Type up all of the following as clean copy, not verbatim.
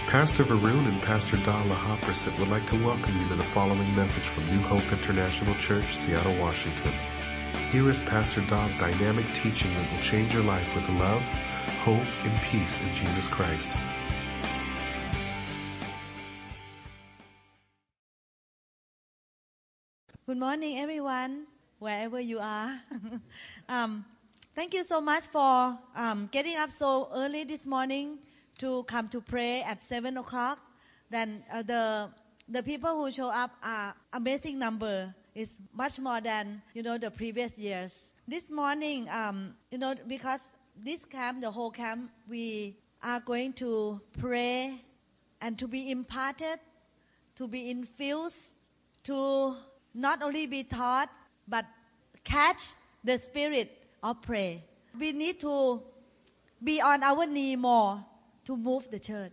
Pastor Varun and Pastor Dala Hopperset would like to welcome you to the following message from New Hope International Church, Seattle, Washington. Here is Pastor Da's dynamic teaching that will change your life with love, hope, and peace in Jesus Christ. Good morning, everyone, wherever you are. Thank you so much for getting up so early this morning to come to pray at 7 o'clock. Then the people who show up are amazing number. It's much more than the previous years. This morning, because this camp, the whole camp, we are going to pray and to be imparted, to be infused, to not only be taught, but catch the spirit of prayer. We need to be on our knee more to move the church.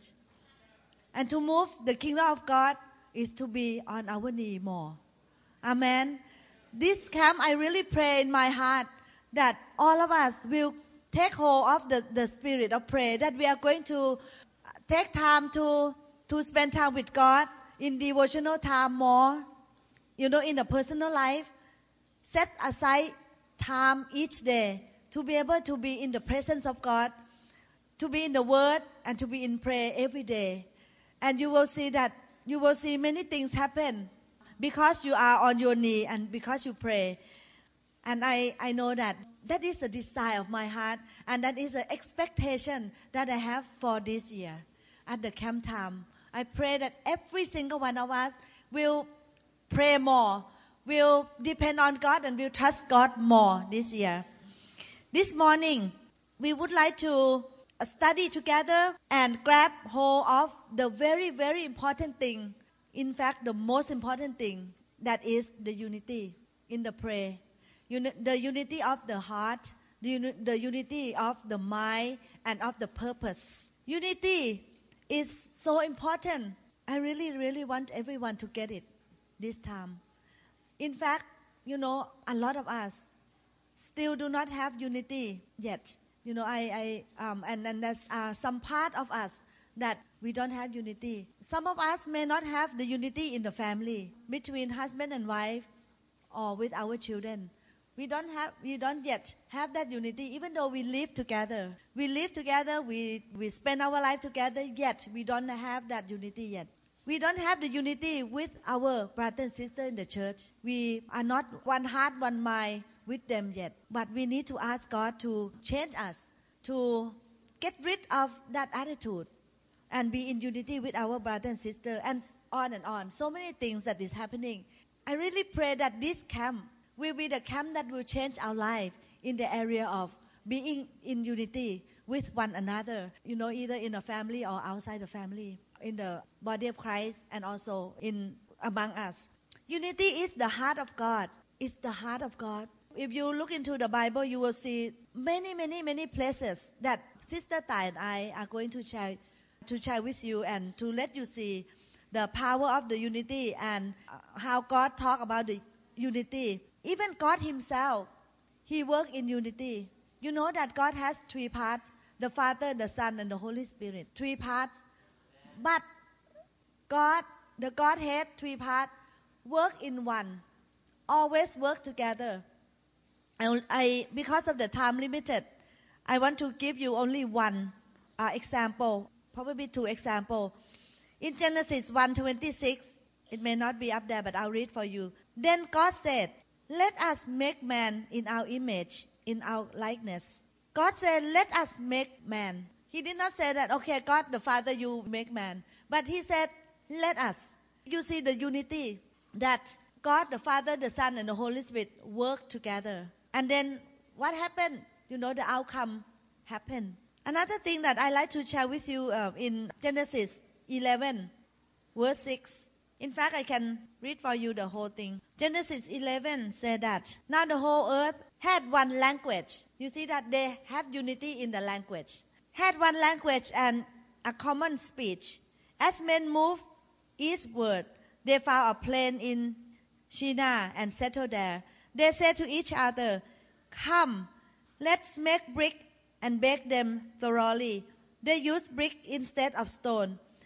And to move the kingdom of God is to be on our knee more. Amen. This camp, I really pray in my heart that all of us will take hold of the spirit of prayer, that we are going to take time to spend time with God in devotional time more. In the personal life, set aside time each day to be able to be in the presence of God, to be in the Word, and to be in prayer every day. And you will see many things happen because you are on your knee and because you pray. And I know that is the desire of my heart, and that is an expectation that I have for this year at the camp time. I pray that every single one of us will pray more, will depend on God, and will trust God more this year. This morning, we would like to study together and grab hold of the very, very important thing. In fact, the most important thing, that is the unity in the prayer. The unity of the heart, the unity of the mind, and of the purpose. Unity is so important. I really, really want everyone to get it this time. In fact, a lot of us still do not have unity yet. And there's some part of us that we don't have unity. Some of us may not have the unity in the family between husband and wife, or with our children. We don't yet have that unity, even though we live together. We spend our life together, yet we don't have that unity yet. We don't have the unity with our brother and sister in the church. We are not one heart, one mind with them yet. But we need to ask God to change us, to get rid of that attitude and be in unity with our brother and sister, and on and on. So many things that is happening. I really pray that this camp will be the camp that will change our life in the area of being in unity with one another, either in a family or outside the family, in the body of Christ, and also among us. Unity is the heart of God. It's the heart of God. If you look into the Bible, you will see many, many, many places that Sister Tai and I are going to share with you, and to let you see the power of the unity and how God talk about the unity. Even God Himself, He worked in unity. You know that God has three parts: the Father, the Son, and the Holy Spirit. Three parts. But God, the Godhead, three parts, work in one. Always work together. Because of the time limited, I want to give you only one example, probably two examples. In Genesis 1:26, it may not be up there, but I'll read for you. Then God said, "Let us make man in our image, in our likeness." God said, "Let us make man." He did not say that, okay, God the Father, you make man. But He said, "Let us." You see the unity that God the Father, the Son, and the Holy Spirit work together. And then what happened? The outcome happened. Another thing that I like to share with you in Genesis 11, verse 6. In fact, I can read for you the whole thing. Genesis 11 said that, "Now the whole earth had one language." You see that they have unity in the language. Had one language and a common speech. As men moved eastward, they found a plain in Shinar and settled there. They said to each other, "Come, let's make brick and bake them thoroughly." They used brick instead of stone,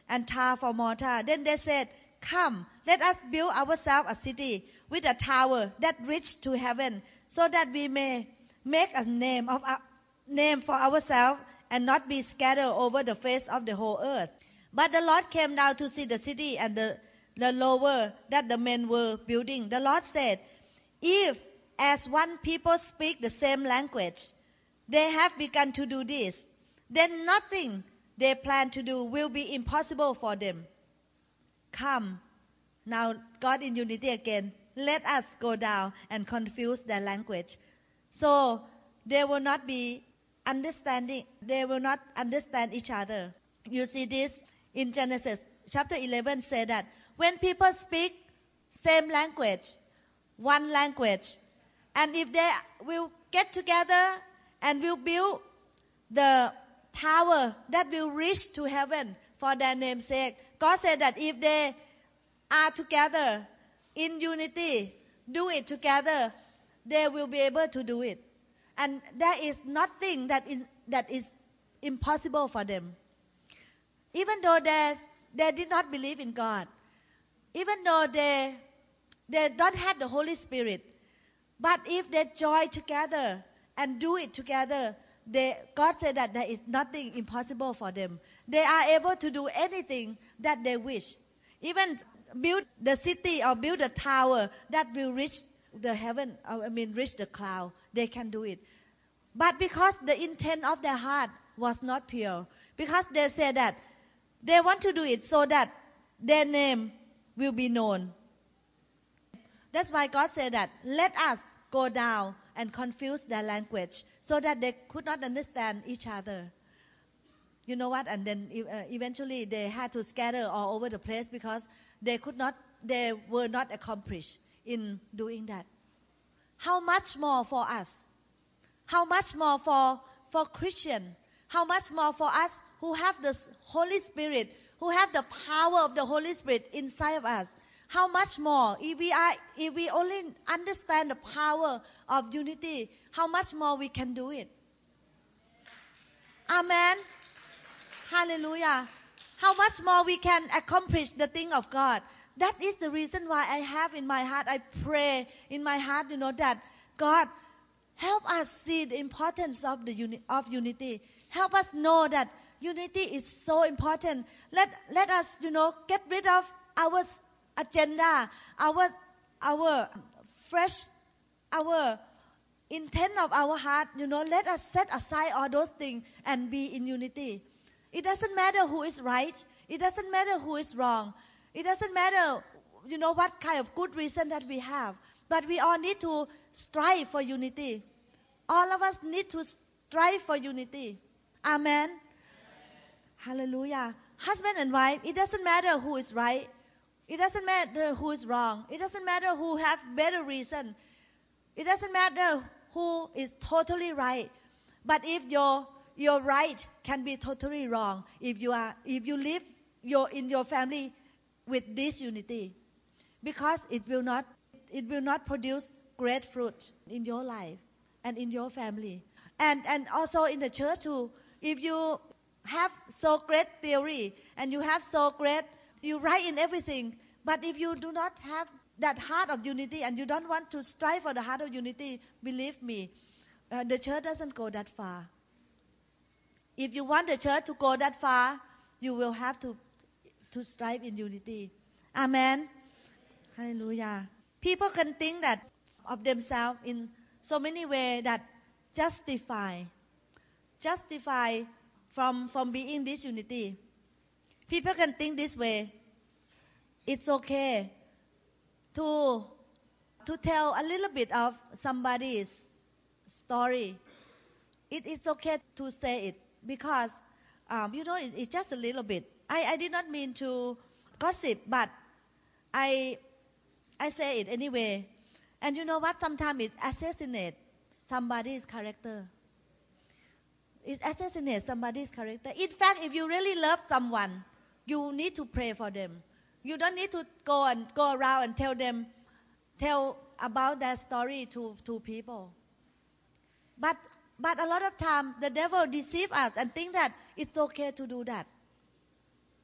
and tar for mortar. Then they said, "Come, let us build ourselves a city with a tower that reaches to heaven, so that we may make a name for ourselves and not be scattered over the face of the whole earth." But the Lord came down to see the city and the lower that the men were building. The Lord said, "If as one people speak the same language, they have begun to do this, then nothing they plan to do will be impossible for them. Come." Now God in unity again. "Let us go down and confuse their language." So they will not be understanding. They will not understand each other. You see this in Genesis chapter 11 say that when people speak same language, one language, and if they will get together and will build the tower that will reach to heaven for their name's sake, God said that if they are together in unity, do it together, they will be able to do it. And there is nothing that is impossible for them. Even though they did not believe in God, even though they don't have the Holy Spirit, but if they join together and do it together, God said that there is nothing impossible for them. They are able to do anything that they wish. Even build the city or build a tower that will reach the heaven, reach the cloud. They can do it. But because the intent of their heart was not pure, because they said that they want to do it so that their name will be known. That's why God said that, "Let us go down and confuse their language," so that they could not understand each other. You know what? And then eventually they had to scatter all over the place because they were not accomplished in doing that. How much more for us? How much more for Christian? How much more for us who have the Holy Spirit, who have the power of the Holy Spirit inside of us? How much more if we only understand the power of unity, how much more we can do it? Amen. Hallelujah. How much more we can accomplish the thing of God. That is the reason why I have in my heart, I pray in my heart, that God, help us see the importance of unity. Help us know that unity is so important. Let us, get rid of our agenda, our intent of our heart. Let us set aside all those things and be in unity. It doesn't matter who is right. It doesn't matter who is wrong. It doesn't matter, what kind of good reason that we have. But we all need to strive for unity. All of us need to strive for unity. Amen. Hallelujah. Husband and wife, it doesn't matter who is right. It doesn't matter who is wrong. It doesn't matter who have better reason. It doesn't matter who is totally right. But if your right can be totally wrong, if you live in your family with this unity, because it will not produce great fruit in your life and in your family, and also in the church too. If you have so great theory and you have so great, you right in everything, but if you do not have that heart of unity and you don't want to strive for the heart of unity, believe me, the church doesn't go that far. If you want the church to go that far, you will have to strive in unity. Amen. Hallelujah. People can think that of themselves in so many ways that justify from being this unity. People can think this way. It's okay to tell a little bit of somebody's story. It's okay to say it because it's just a little bit. I did not mean to gossip, but I say it anyway. And you know what? Sometimes it assassinates somebody's character. It assassinates somebody's character. In fact, if you really love someone, you need to pray for them. You don't need to go around and tell about their story to people. But a lot of time the devil deceives us and think that it's okay to do that.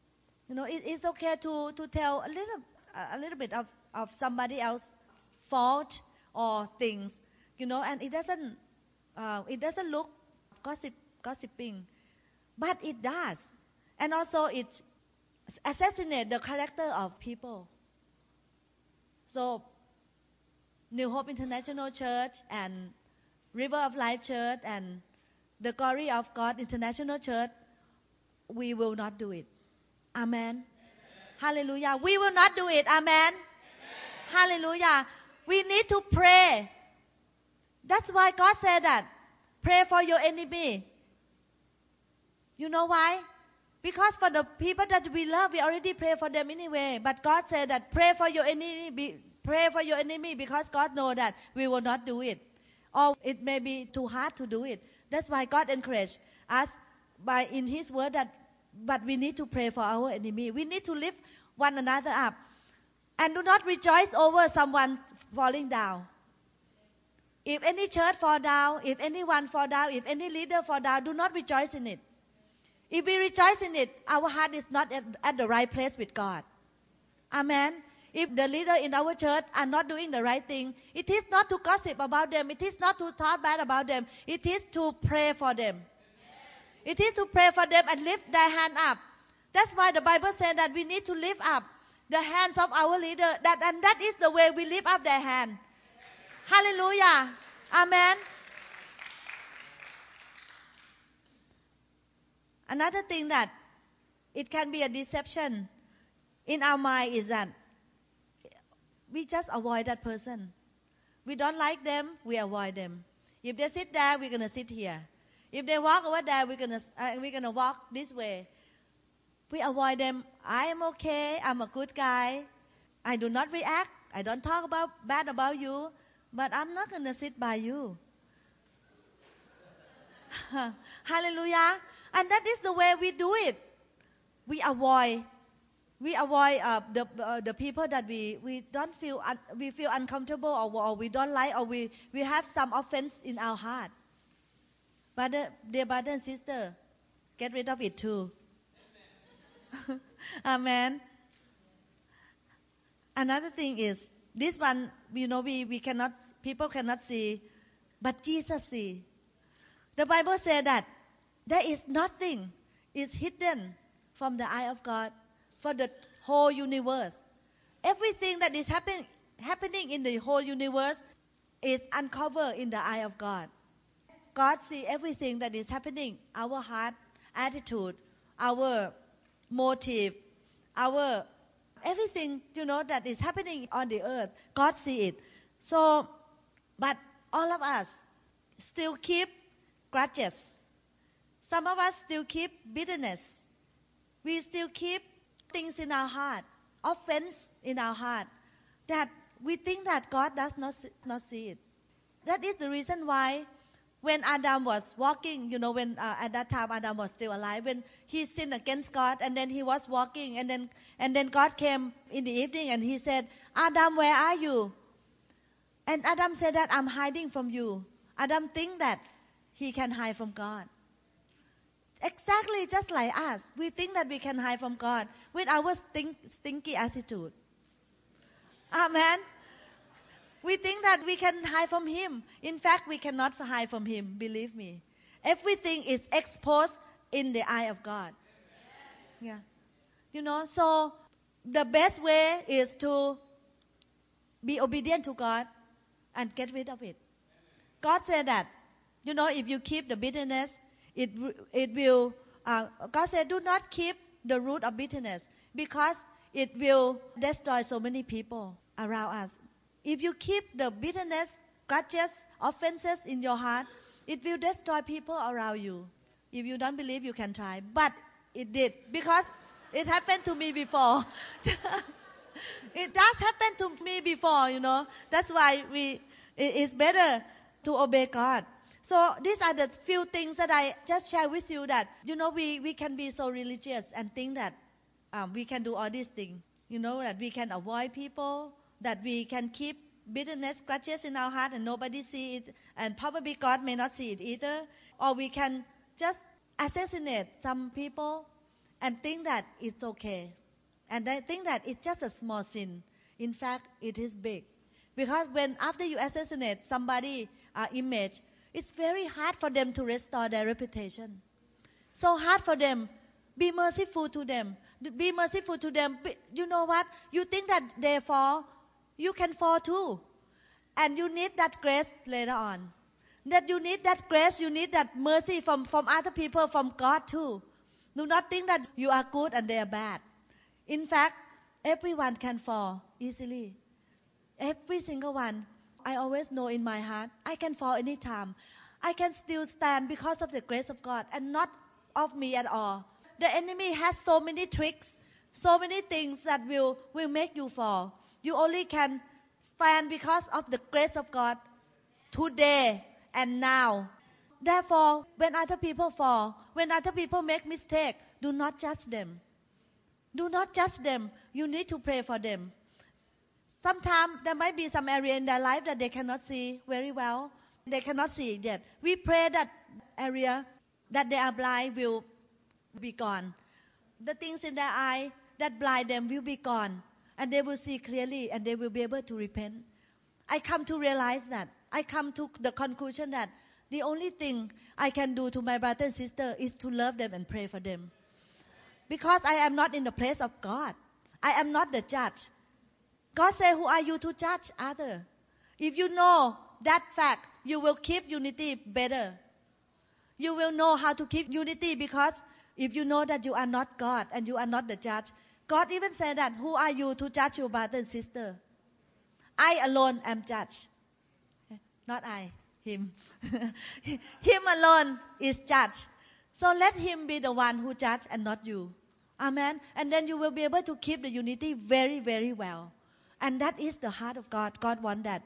It's okay to tell a little bit of somebody else's fault or things, and it doesn't look gossiping, but it does, and also it assassinate the character of people. So New Hope International Church and River of Life Church and the Glory of God International Church, we will not do it. Amen. Hallelujah. We will not do it. Amen. Hallelujah. We need to pray. That's why God said that. Pray for your enemy. You know why? Because for the people that we love, we already pray for them anyway. But God said that pray for your enemy. Pray for your enemy because God knows that we will not do it. Or it may be too hard to do it. That's why God encouraged us by in His word that, but we need to pray for our enemy. We need to lift one another up. And do not rejoice over someone falling down. If any church fall down, if anyone fall down, if any leader fall down, do not rejoice in it. If we rejoice in it, our heart is not at the right place with God. Amen. If the leader in our church are not doing the right thing, it is not to gossip about them. It is not to talk bad about them. It is to pray for them. It is to pray for them and lift their hand up. That's why the Bible said that we need to lift up the hands of our leader. And that is the way we lift up their hand. Hallelujah. Amen. Another thing that it can be a deception in our mind is that we just avoid that person. We don't like them, we avoid them. If they sit there, we're going to sit here. If they walk over there, we're gonna walk this way. We avoid them. I am okay. I'm a good guy. I do not react. I don't talk bad about you, but I'm not gonna sit by you. Hallelujah. And that is the way we do it. We avoid the people that we don't feel we feel uncomfortable or we don't like or we have some offense in our heart. But dear brother and sister, get rid of it too. Amen. Another thing is this one, we cannot, people cannot see, but Jesus see. The Bible said that there is nothing is hidden from the eye of God for the whole universe. Everything that is happening in the whole universe is uncovered in the eye of God. God sees everything that is happening, our heart, attitude, our motive, our everything, that is happening on the earth. God sees it. So, but all of us still keep grudges. Some of us still keep bitterness. We still keep things in our heart, offense in our heart, that we think that God does not see it. That is the reason why when Adam was walking, when at that time Adam was still alive, when he sinned against God, and then he was walking, and then God came in the evening and he said, Adam, where are you? And Adam said that I'm hiding from you. Adam think that he can hide from God. Exactly just like us. We think that we can hide from God with our stinky attitude. Amen. We think that we can hide from Him. In fact, we cannot hide from Him. Believe me. Everything is exposed in the eye of God. Yeah. So the best way is to be obedient to God and get rid of it. God said that, if you keep the bitterness, it will, God said, do not keep the root of bitterness because it will destroy so many people around us. If you keep the bitterness, grudges, offenses in your heart, it will destroy people around you. If you don't believe, you can try. But it did, because it happened to me before. It does happen to me before, That's why it's better to obey God. So these are the few things that I just share with you that, we can be so religious and think that we can do all these things. That we can avoid people, that we can keep bitterness, grudges in our heart and nobody see it, and probably God may not see it either. Or we can just assassinate some people and think that it's okay. And I think that it's just a small sin. In fact, it is big. Because when after you assassinate somebody image, it's very hard for them to restore their reputation. So hard for them. Be merciful to them. Be merciful to them. You know what? You think that they fall, you can fall too. And you need that grace later on. That you need that grace, you need that mercy from other people, from God too. Do not think that you are good and they are bad. In fact, everyone can fall easily. Every single one. I always know in my heart, I can fall anytime. I can still stand because of the grace of God and not of me at all. The enemy has so many tricks, so many things that will make you fall. You only can stand because of the grace of God today and now. Therefore, when other people fall, when other people make mistakes, do not judge them. Do not judge them. You need to pray for them. Sometimes there might be some area in their life that they cannot see very well. They cannot see it yet. We pray that area that they are blind will be gone. The things in their eye that blind them will be gone. And they will see clearly and they will be able to repent. I come to realize that. I come to the conclusion that the only thing I can do to my brother and sister is to love them and pray for them. Because I am not in the place of God. I am not the judge. God said, who are you to judge others? If you know that fact, you will keep unity better. You will know how to keep unity because if you know that you are not God and you are not the judge, God even said that, who are you to judge your brother and sister? I alone am judge. Not I, him. Him alone is judge. So let him be the one who judge and not you. Amen. And then you will be able to keep the unity very, very well. And that is the heart of God. God wants that.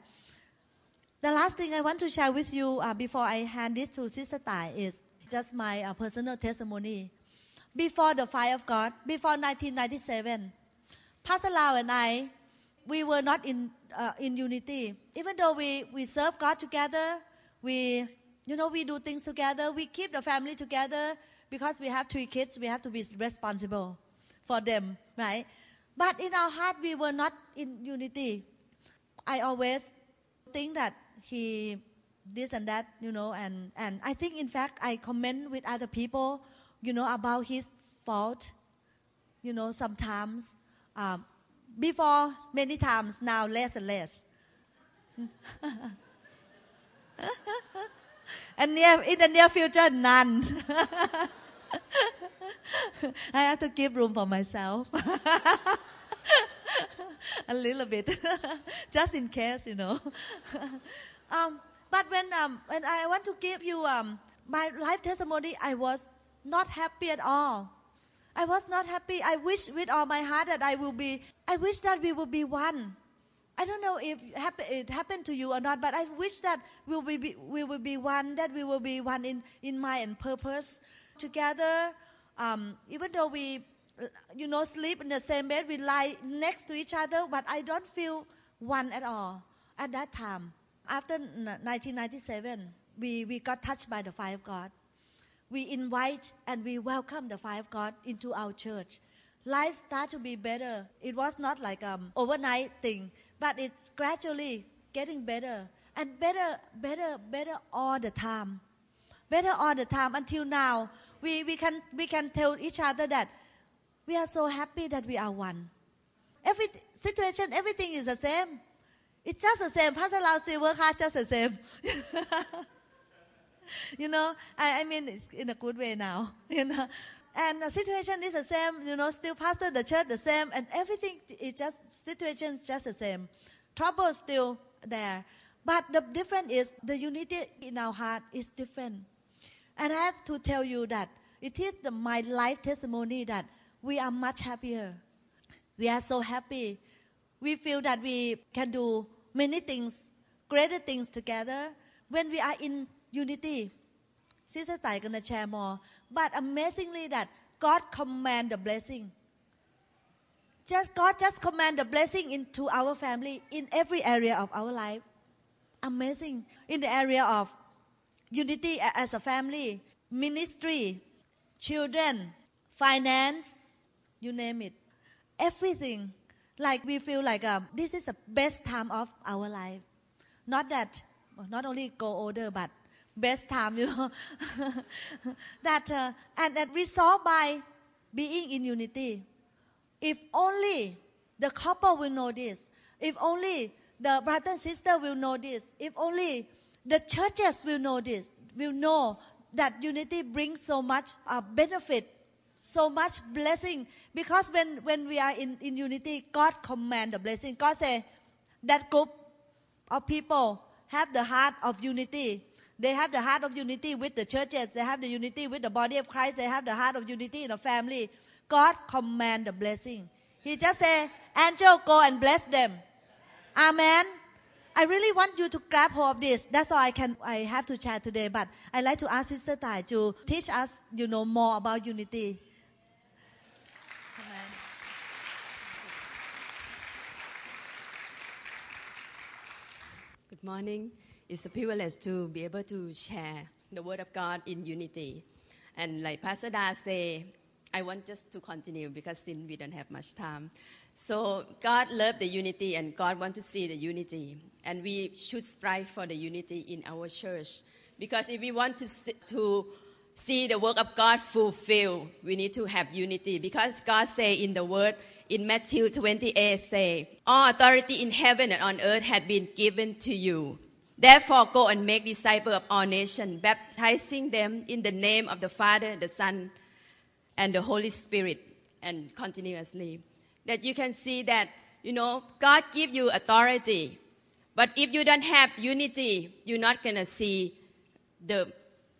The last thing I want to share with you before I hand this to Sister Tai is just my personal testimony. Before the fire of God, before 1997, Pastor Lau and I, we were not in unity. Even though we serve God together, we do things together. We keep the family together because we have 3 kids. We have to be responsible for them, right? But in our heart, we were not in unity. I always think that he this and that, and I think, in fact, I comment with other people, about his fault, sometimes. Before, many times, now less and less. And in the near future, none. I have to give room for myself. A little bit. Just in case, But when I want to give you my life testimony, I was not happy at all. I was not happy. I wish with all my heart that I wish that we will be one. I don't know if it happened to you or not, but I wish that we will be one, that we will be one in mind and purpose together. Even though we, sleep in the same bed, we lie next to each other, but I don't feel one at all at that time. After 1997, we got touched by the fire of God. We invite and we welcome the fire of God into our church. Life started to be better. It was not like overnight thing, but it's gradually getting better and better all the time. Better all the time until now. We can tell each other that we are so happy that we are one. Every situation, everything is the same. It's just the same. Pastor Lau still work hard, just the same. I mean, it's in a good way now, And the situation is the same, still pastor the church the same, and everything is situation just the same. Trouble is still there. But the difference is the unity in our heart is different. And I have to tell you that it is my life testimony that we are much happier. We are so happy. We feel that we can do many things, greater things together when we are in unity. Sister Tai gonna share more. But amazingly that God command the blessing. God just command the blessing into our family in every area of our life. Amazing. In the area of unity as a family, ministry, children, finance, you name it. Everything. Like we feel like this is the best time of our life. Not that, not only go older, but best time, that and that resolved by being in unity. If only the couple will know this, if only the brother and sister will know this, if only the churches will know this, will know that unity brings so much benefit, so much blessing. Because when we are in unity, God command the blessing. God say that group of people have the heart of unity. They have the heart of unity with the churches. They have the unity with the body of Christ. They have the heart of unity in the family. God command the blessing. He just say, angel, go and bless them. Amen. I really want you to grab hold of this. That's all I have to share today. But I'd like to ask Sister Tai to teach us, more about unity. Amen. Good morning. It's a privilege to be able to share the Word of God in unity. And like Pastor Da say, I want just to continue because since we don't have much time. So God loved the unity and God wants to see the unity. And we should strive for the unity in our church. Because if we want to see the work of God fulfilled, we need to have unity. Because God say in the Word, in Matthew 28 say, all authority in heaven and on earth had been given to you. Therefore go and make disciples of all nations, baptizing them in the name of the Father, the Son, and the Holy Spirit, and continuously. That you can see that, God give you authority. But if you don't have unity, you're not going to see the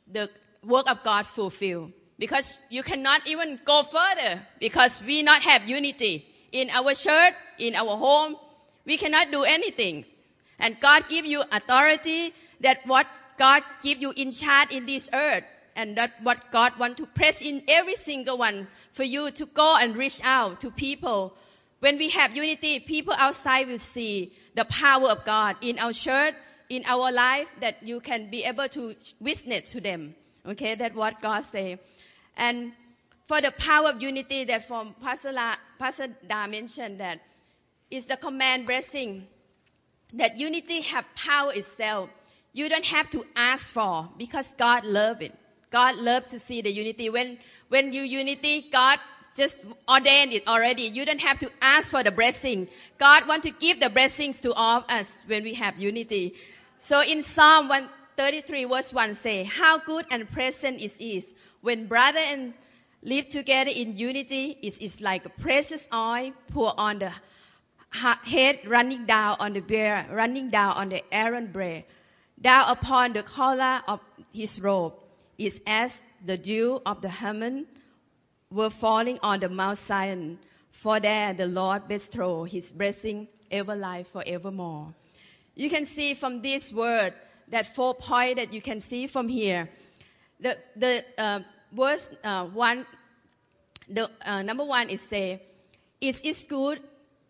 work of God fulfilled. Because you cannot even go further because we not have unity. In our church, in our home, we cannot do anything. And God give you authority, that what God give you in charge in this earth. And that what God want to press in every single one for you to go and reach out to people. When we have unity, people outside will see the power of God in our church, in our life, that you can be able to witness to them. Okay, that's what God say. And for the power of unity that from Pastor Da mentioned, that is the command blessing. That unity have power itself. You don't have to ask for, because God loves it. God loves to see the unity. When you unity, God just ordained it already. You don't have to ask for the blessing. God wants to give the blessings to all of us when we have unity. So in Psalm 133 verse 1 say, how good and pleasant it is when brother and live together in unity. It is like a precious oil poured on the head, running down on the beard, running down on the Aaron beard, down upon the collar of his robe. Is as the dew of the Hermon were falling on the Mount Zion. For there the Lord bestowed his blessing ever life forevermore. You can see from this word, that 4 point that you can see from here. The verse 1, number 1 is say, it is good.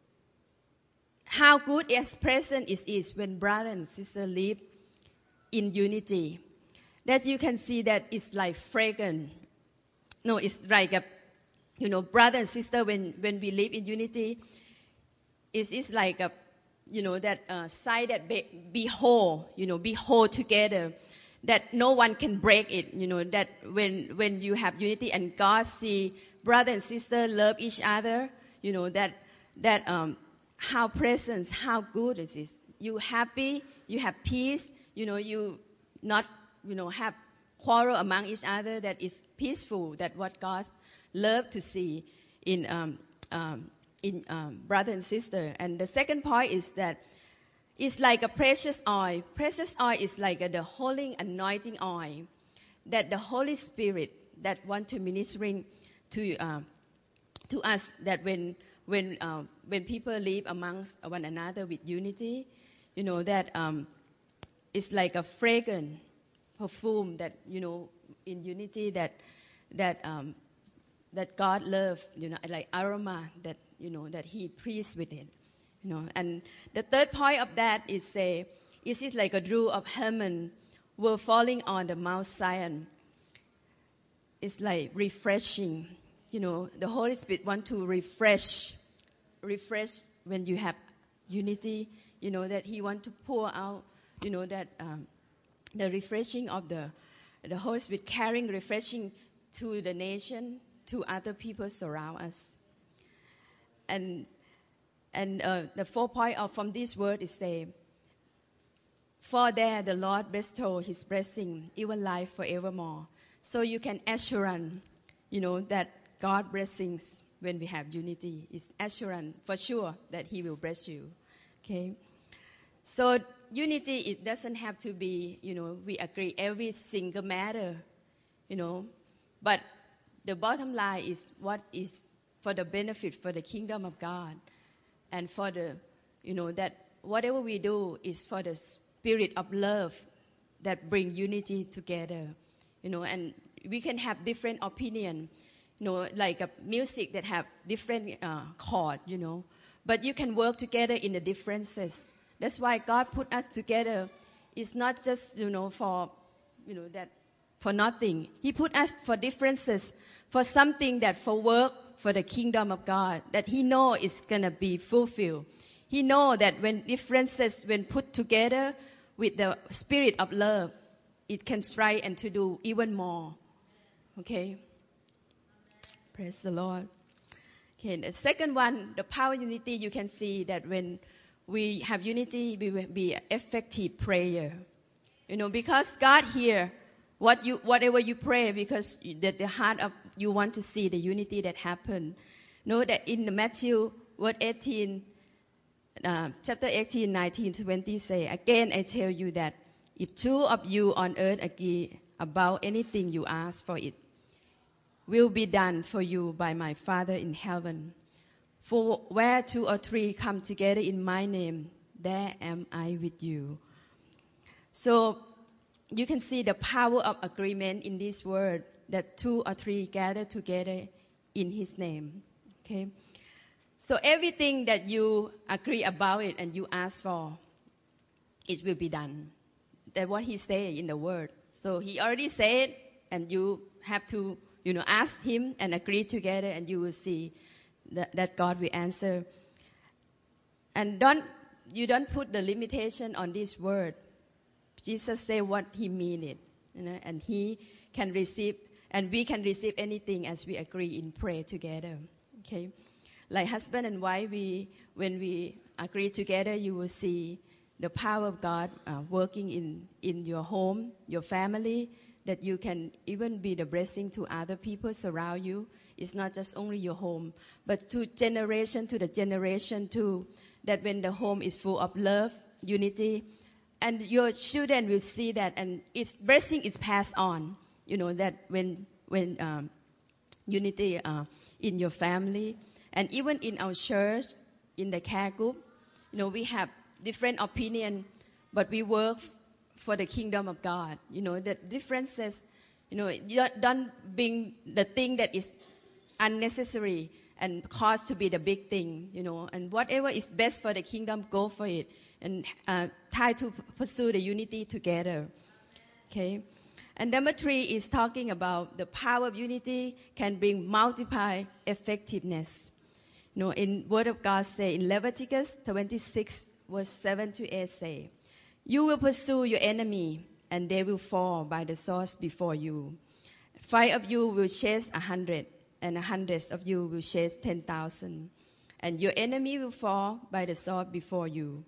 How good as present it is when brother and sister live in unity. That you can see that it's like fragrant. No, it's like a, brother and sister when we live in unity, it is like a, that sight that be whole, be whole together. That no one can break it, that when you have unity and God see brother and sister love each other, that how present, how good it is. You happy, you have peace, you not have quarrel among each other, that is peaceful. That what God love to see in brother and sister. And the second point is that it's like a precious oil. Precious oil is like the holy anointing oil, that the Holy Spirit that want to ministering to us, that when people live amongst one another with unity, that it's like a fragrant perfume that, in unity that God loves, like aroma that, that He pleased with it, And the third point of that is it like a dew of Hermon were falling on the Mount Zion. It's like refreshing the Holy Spirit want to refresh when you have unity, that He want to pour out, that the refreshing of the Holy Spirit carrying refreshing to the nation, to other people surround us. And the 4 point from this word is say, for there the Lord bestow His blessing, even life forevermore. So you can assurance, that God blessings when we have unity is assurance for sure that He will bless you. Okay. So unity, it doesn't have to be, we agree every single matter, but the bottom line is what is for the benefit for the kingdom of God, and for the, that whatever we do is for the spirit of love that bring unity together, and we can have different opinion, like a music that have different chord, but you can work together in the differences. That's why God put us together. It's not just, for, that for nothing. He put us for differences, for something that for work, for the kingdom of God, that He know is going to be fulfilled. He know that when differences, when put together with the spirit of love, it can strive and to do even more. Okay? Praise the Lord. Okay, the second one, the power of unity, you can see that when we have unity, we will be effective prayer. Because God hear whatever you pray, because the heart of you want to see the unity that happen. Know that in Matthew, verse 18, chapter 18, 19, 20 say, again I tell you that if two of you on earth agree about anything you ask for, it will be done for you by my Father in heaven. For where 2 or 3 come together in my name, there am I with you. So you can see the power of agreement in this word, that 2 or 3 gather together in His name. Okay. So everything that you agree about it and you ask for, it will be done. That's what He said in the word. So He already said, and you have to, ask Him and agree together, and you will see that God will answer. And you don't put the limitation on this word. Jesus said what He mean it, and He can receive, and we can receive anything as we agree in prayer together. Okay, like husband and wife, when we agree together, you will see the power of God working in your home, your family, that you can even be the blessing to other people surround you. It's not just only your home, but to the generation too, that when the home is full of love, unity, and your children will see that, and its blessing is passed on. That when unity in your family, and even in our church, in the care group, we have different opinion, but we work for the kingdom of God. The differences, don't bring the thing that is unnecessary and cause to be the big thing, and whatever is best for the kingdom, go for it, and try to pursue the unity together. Okay. And number 3 is talking about the power of unity can bring multiplied effectiveness. In Word of God say in Leviticus 26 verse 7 to 8 say, you will pursue your enemy, and they will fall by the sword before you. 5 of you will chase 100, and 100 of you will chase 10,000. And your enemy will fall by the sword before you.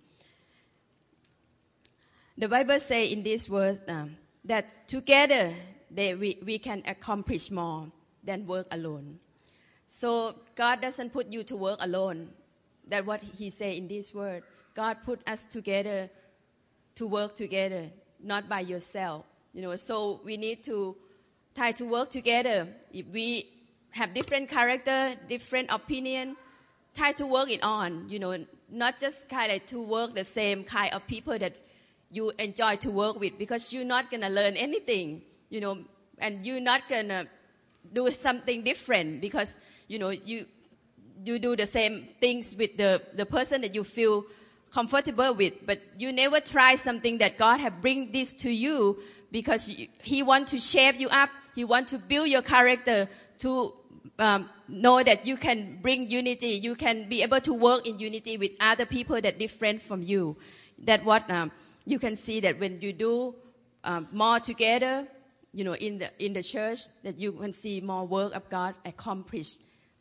The Bible says in this word that together we can accomplish more than work alone. So God doesn't put you to work alone. That's what He said in this word. God put us together to work together, not by yourself. So we need to try to work together. If we have different character, different opinion, try to work it on. Not just kind of to work the same kind of people that you enjoy to work with, because you're not going to learn anything, and you're not going to do something different, because, you do the same things with the person that you feel comfortable with, but you never try something that God have bring this to you, because He want to shape you up. He want to build your character to know that you can bring unity. You can be able to work in unity with other people that different from you. That what you can see that when you do more together, in the church, that you can see more work of God accomplished.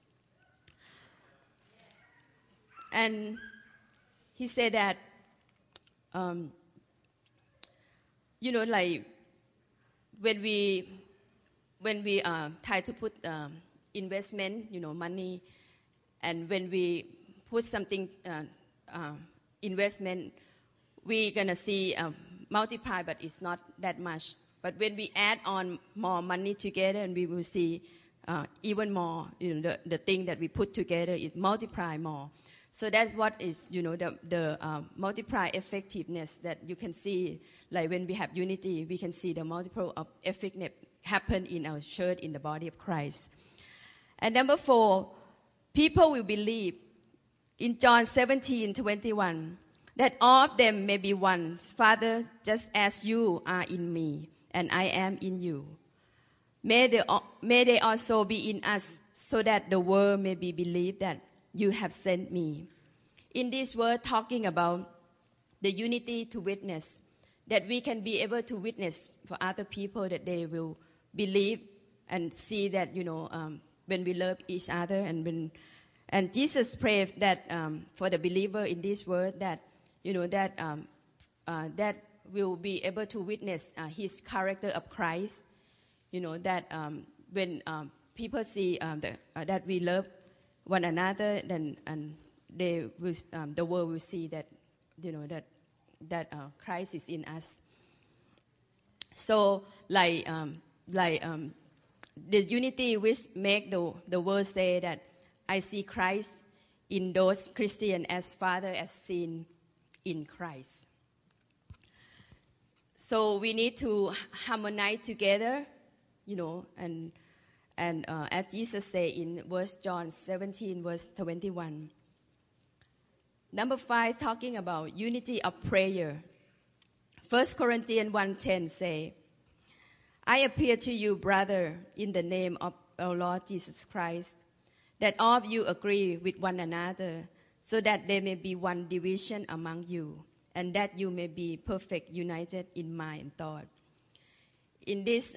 And he said that, like when we try to put investment, money, and when we put something investment, we're gonna see multiply, but it's not that much. But when we add on more money together, and we will see even more, the thing that we put together, it multiply more. So that's what is, the multiply effectiveness that you can see. Like when we have unity, we can see the multiple of effectiveness happen in our church, in the body of Christ. And number 4, people will believe in John 17:21 that all of them may be one, Father, just as you are in me and I am in you. May they also be in us, so that the world may be believed that you have sent me. In this word, talking about the unity to witness, that we can be able to witness for other people, that they will believe and see that, when we love each other, and Jesus prayed that for the believer in this word, that that will be able to witness His character of Christ. That when people see that we love one another, then and they will, the world will see that that Christ is in us. So the unity which make the world say that I see Christ in those Christians as Father as seen in Christ. So we need to harmonize together, and as Jesus said in verse John 17, verse 21. Number 5, talking about unity of prayer. 1 Corinthians 1:10 say, I appeal to you, brother, in the name of our Lord Jesus Christ, that all of you agree with one another, so that there may be one division among you, and that you may be perfect, united in mind and thought. In this,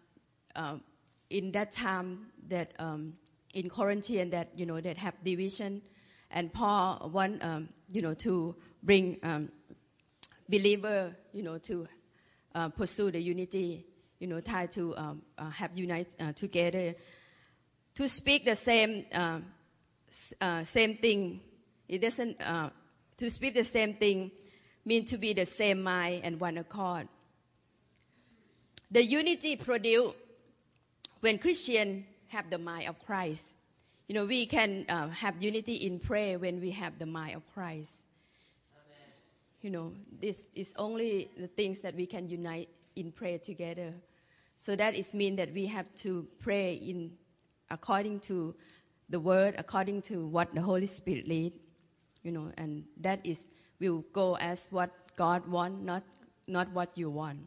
in that time that in Corinthians that that have division, and Paul want to bring believer to pursue the unity, try to have unite together, to speak the same thing. It doesn't to speak the same thing mean to be the same mind and one accord. The unity produced when Christians have the mind of Christ. We can have unity in prayer when we have the mind of Christ. Amen. This is only the things that we can unite in prayer together. So that is mean that we have to pray in according to the word, according to what the Holy Spirit lead. And that is will go as what God want, not what you want.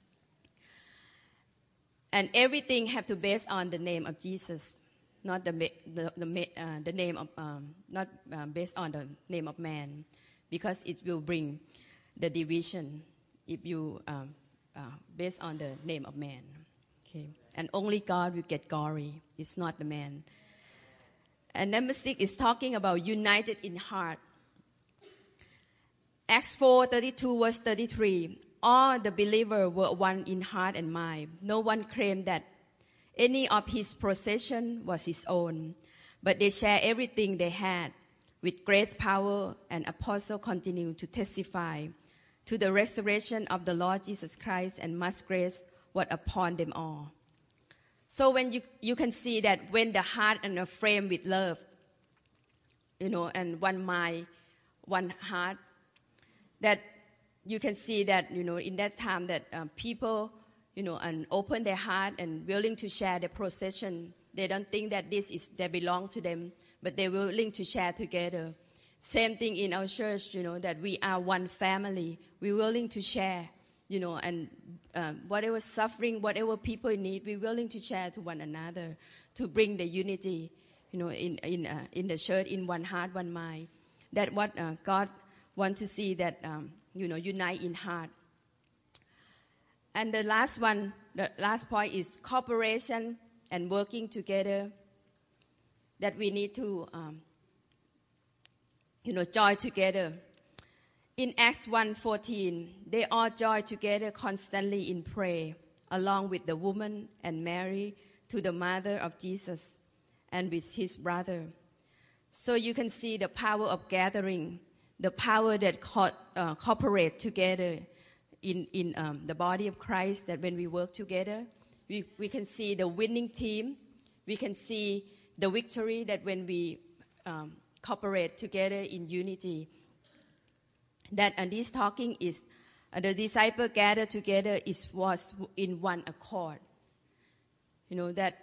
And everything have to base on the name of Jesus, not the name of not based on the name of man, because it will bring the division if you based on the name of man. Okay, and only God will get glory. It's not the man. And number 6 is talking about united in heart. Acts 4:32 verse 33. All the believers were one in heart and mind. No one claimed that any of his possession was his own, but they shared everything they had. With great power, and apostles continued to testify to the resurrection of the Lord Jesus Christ, and much grace was upon them all. So when you can see that when the heart and the frame with love, and one mind, one heart, that you can see that, in that time that people, and open their heart and willing to share their possession. They don't think that they belong to them, but they're willing to share together. Same thing in our church, that we are one family. We're willing to share, and whatever suffering, whatever people need, we're willing to share to one another to bring the unity, in the church, in one heart, one mind. That what God wants to see, that unite in heart. And the last point is cooperation and working together. That we need to join together. In Acts 1:14, they all joined together constantly in prayer, along with the woman and Mary, to the mother of Jesus, and with his brother. So you can see the power of gathering, the power that cooperate together in the body of Christ. That when we work together, we can see the winning team. We can see the victory, that when we cooperate together in unity. That this talking is the disciple gathered together was in one accord. That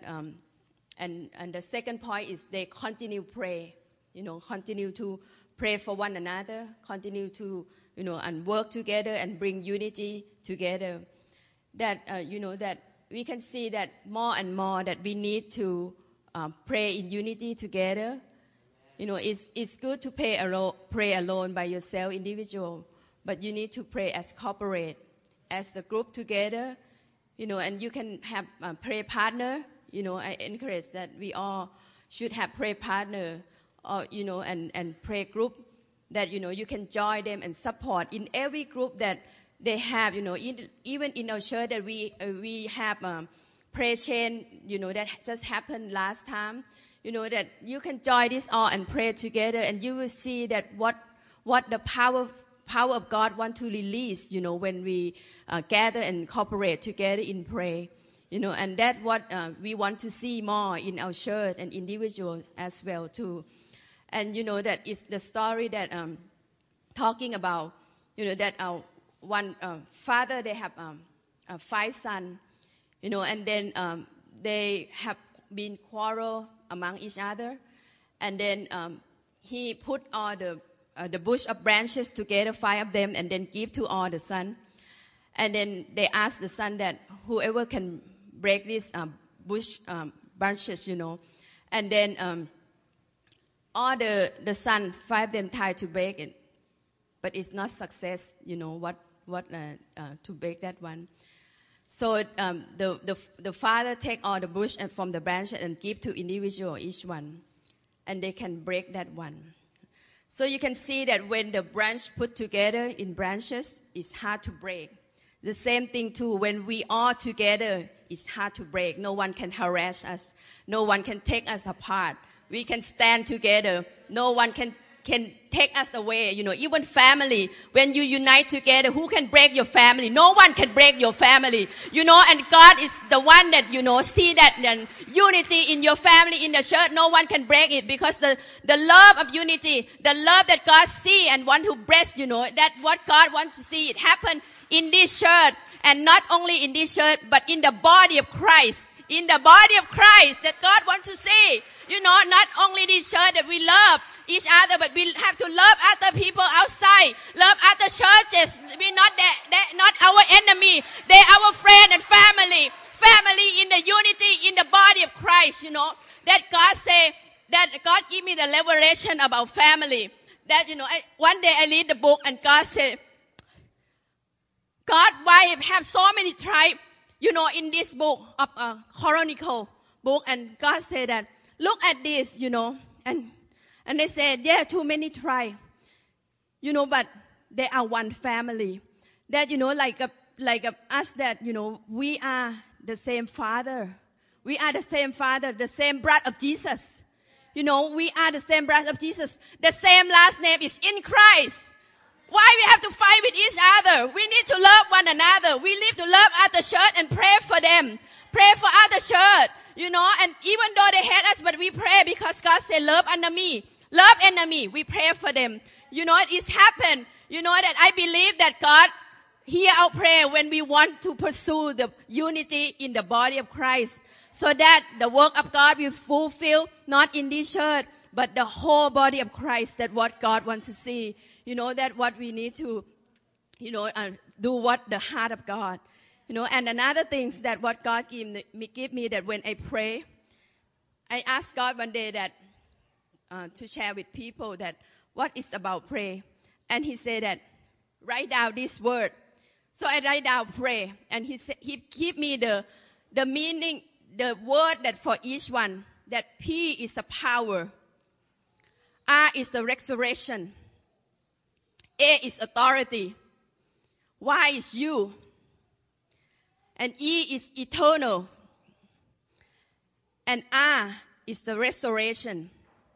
and the second point is they continue pray. Continue to pray for one another. Continue to and work together and bring unity together. That that we can see that more and more that we need to pray in unity together. It's good to pray alone by yourself, individual, but you need to pray as corporate, as a group together, and you can have a prayer partner. I encourage that we all should have prayer partner, or and prayer group, that you can join them and support in every group that they have. Even in our church that we have prayer chain, that just happened last time. That you can join this all and pray together, and you will see that what the power of God want to release, when we gather and cooperate together in prayer, and that's what we want to see more in our church and individual as well too. And that is the story that talking about, that our one father, they have 5 sons, and then they have been quarrel among each other, and then he put all the bush of branches together, 5 of them, and then give to all the sons. And then they asked the son that whoever can break this bush branches, and then all the son, 5 of them tried to break it, but it's not success. To break that one. So the father take all the bush from the branch and give to individual, each one, and they can break that one. So you can see that when the branch put together in branches, it's hard to break. The same thing too, when we are together, it's hard to break. No one can harass us. No one can take us apart. We can stand together. No one can take us away. Even family, when you unite together, who can break your family? No one can break your family. And God is the one that, see that unity in your family, in the church, no one can break it, because the love of unity, the love that God see and want to bless, that what God wants to see it happen in this church, and not only in this church, but in the body of Christ. In the body of Christ that God wants to see. Not only this church that we love each other, but we have to love other people outside, love other churches. We're not not our enemy. They're our friend and family in the unity in the body of Christ. That God say, that God give me the revelation about family. That one day I read the book, and God said, God, why have so many tribes? In this book of Chronicle book, and God said that, look at this, and they said, yeah, too many tribes, but they are one family. That, like us, that, we are the same Father. We are the same Father, the same blood of Jesus. We are the same blood of Jesus. The same last name is in Christ. Why we have to fight with each other? We need to love one another. We need to love other church and pray for them. Pray for other church, and even though they hate us, but we pray, because God said, love enemy. Love enemy. We pray for them. It's happened. That I believe that God hear our prayer when we want to pursue the unity in the body of Christ, so that the work of God will fulfill, not in this church, but the whole body of Christ. That what God wants to see. That what we need to, do what the heart of God. And another things that what God give me that when I pray, I asked God one day that to share with people that what is about pray. And He said that write down this word. So I write down pray, and He give me the meaning, the word that for each one, that P is a power, R is a resurrection, A is authority, Y is you, and E is eternal, and R is the restoration.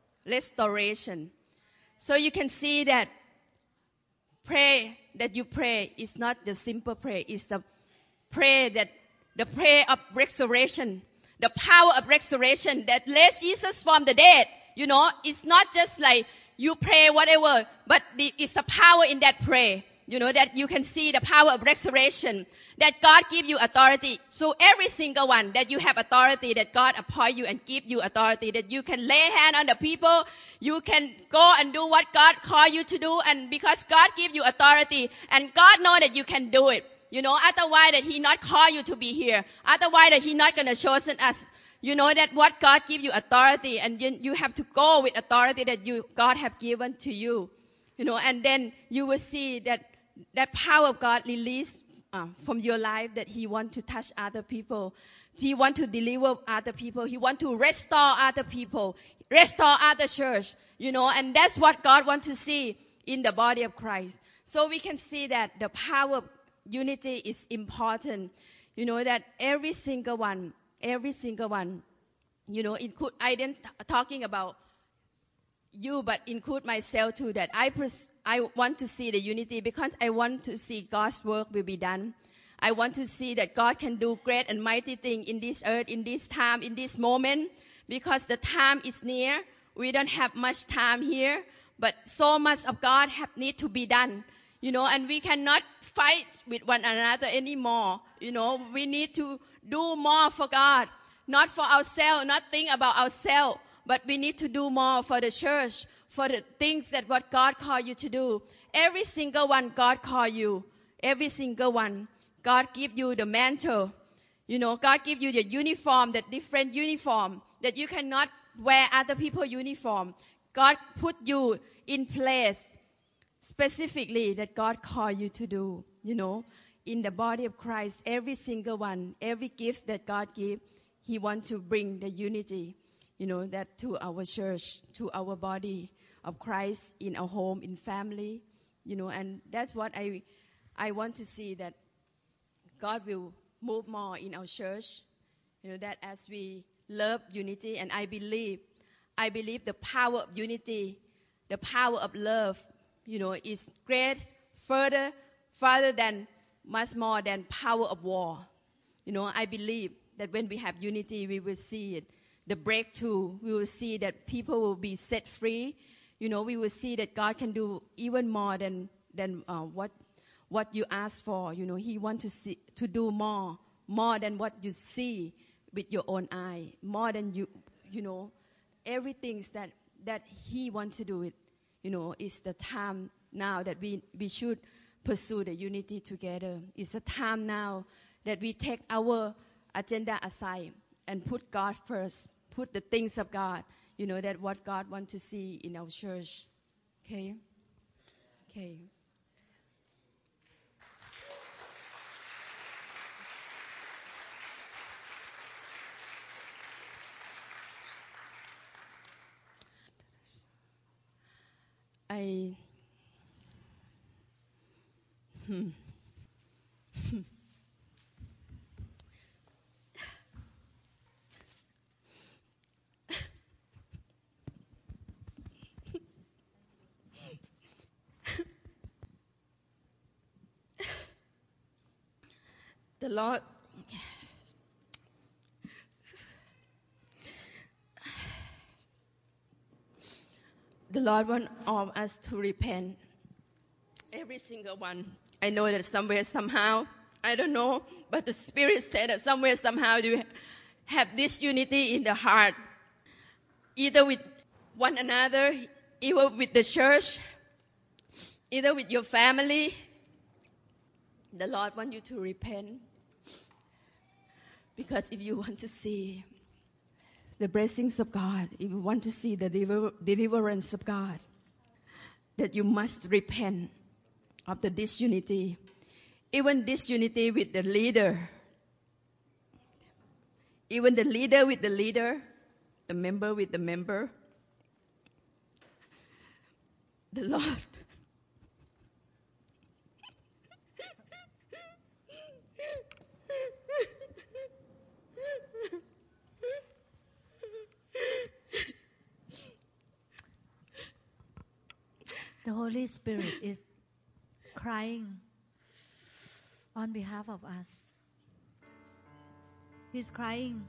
So you can see that pray that you pray is not the simple prayer. It's the prayer of restoration, the power of restoration that raised Jesus from the dead. It's not just like you pray whatever, but it's the power in that prayer. That you can see the power of restoration, that God give you authority. So every single one that you have authority, that God appoint you and give you authority, that you can lay hand on the people, you can go and do what God call you to do, and because God give you authority, and God know that you can do it. Otherwise that He not call you to be here. Otherwise that He not gonna chosen us. That what God give you authority, and you have to go with authority that God have given to you. And then you will see that power of God released from your life, that He want to touch other people. He want to deliver other people. He want to restore other people, restore other church, and that's what God want to see in the body of Christ. So we can see that the power of unity is important. That every single one, include, I didn't talking about you, but include myself too, that I want to see the unity, because I want to see God's work will be done. I want to see that God can do great and mighty things in this earth, in this time, in this moment, because the time is near. We don't have much time here, but so much of God need to be done. And we cannot fight with one another anymore. We need to do more for God, not for ourselves, not think about ourselves, but we need to do more for the church, for the things that what God called you to do. Every single one God call you. Every single one. God give you the mantle. God give you the uniform, that different uniform, that you cannot wear other people's uniform. God put you in place specifically that God called you to do. In the body of Christ, every single one, every gift that God give, He wants to bring the unity. That to our church, to our body of Christ, in our home, in family, and that's what I want to see, that God will move more in our church, that as we love unity, and I believe the power of unity, the power of love, is great, farther than, much more than power of war. I believe that when we have unity, we will see it. The breakthrough, we will see that people will be set free. We will see that God can do even more than what you ask for. He wants to do more than what you see with your own eye, more than everything that He wants to do it. It's the time now that we should pursue the unity together. It's the time now that we take our agenda aside and put God first, put the things of God, that what God wants to see in our church. Okay? The Lord wants all of us to repent. Every single one. I know that somewhere, somehow, I don't know, but the Spirit said that somewhere, somehow, you have this unity in the heart, either with one another, either with the church, either with your family, The Lord wants you to repent, because if you want to see the blessings of God, if you want to see the deliverance of God, that you must repent of the disunity. Even disunity with the leader. Even the leader with the leader, the member with the member. The Lord The Holy Spirit is crying on behalf of us. He's crying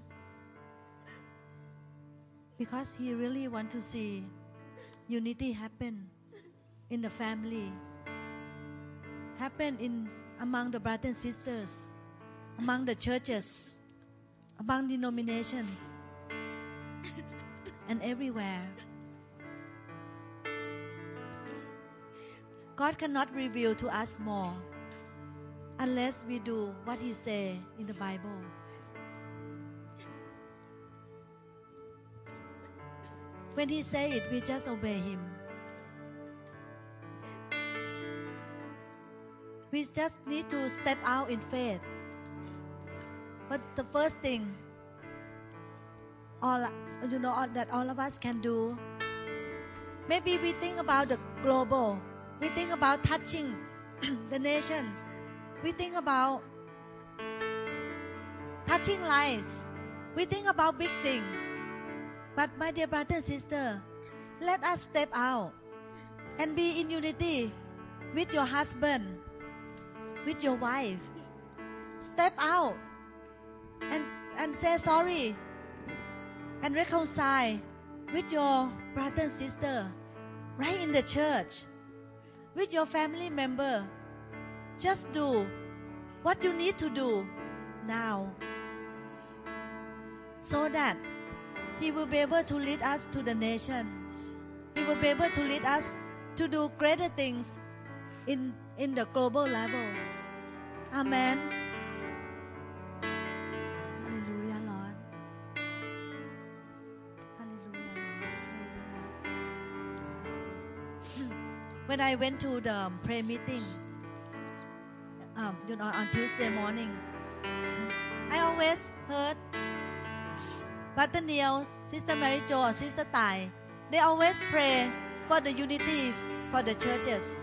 because He really wants to see unity happen in the family, happen among the brothers and sisters, among the churches, among denominations, and everywhere. God cannot reveal to us more unless we do what He says in the Bible. When He says it, we just obey Him. We just need to step out in faith. But the first thing, that all of us can do, maybe we think about the global. We think about touching the nations. We think about touching lives. We think about big things. But my dear brother and sister, let us step out and be in unity with your husband, with your wife. Step out and say sorry and reconcile with your brother and sister right in the church, with your family member. Just do what you need to do now, so that He will be able to lead us to the nations. He will be able to lead us to do greater things in the global level. Amen. Hallelujah, Lord. Hallelujah, Lord. When I went to the prayer meeting, on Tuesday morning, I always heard Brother Neil, Sister Mary Jo, or Sister Tai, they always pray for the unity for the churches.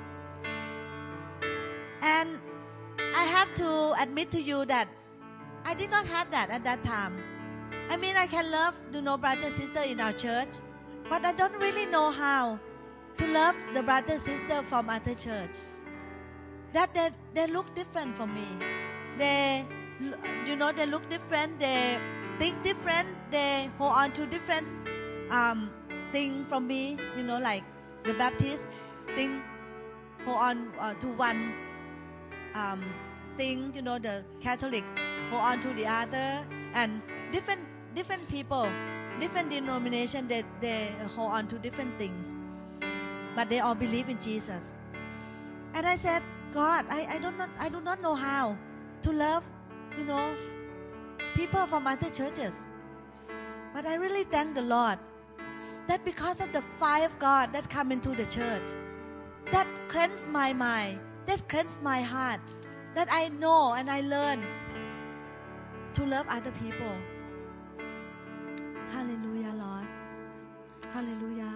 And I have to admit to you that I did not have that at that time. I mean, I can love, brother and sister in our church, but I don't really know how to love the brother and sister from other church. That they look different from me. They look different. They think different. They hold on to different thing from me. Like the Baptist thing, hold on to one thing. The Catholic hold on to the other, and different people, different denomination. They hold on to different things, but they all believe in Jesus. And I said, God, I do not know how to love, people from other churches. But I really thank the Lord that because of the fire of God that come into the church, that cleansed my mind, that cleansed my heart, that I know and I learn to love other people. Hallelujah, Lord. Hallelujah.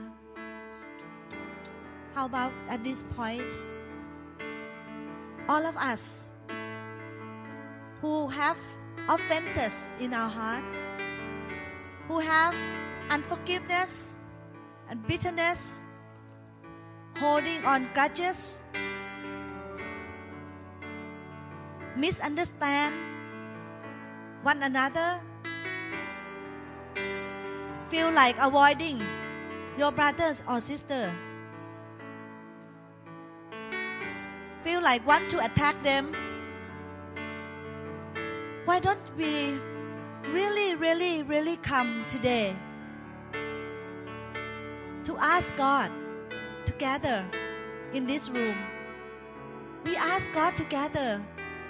How about at this point, all of us who have offenses in our heart, who have unforgiveness and bitterness, holding on grudges, misunderstand one another, feel like avoiding your brothers or sister, feel like want to attack them. Why don't we really come today to ask God together in this room? We ask God together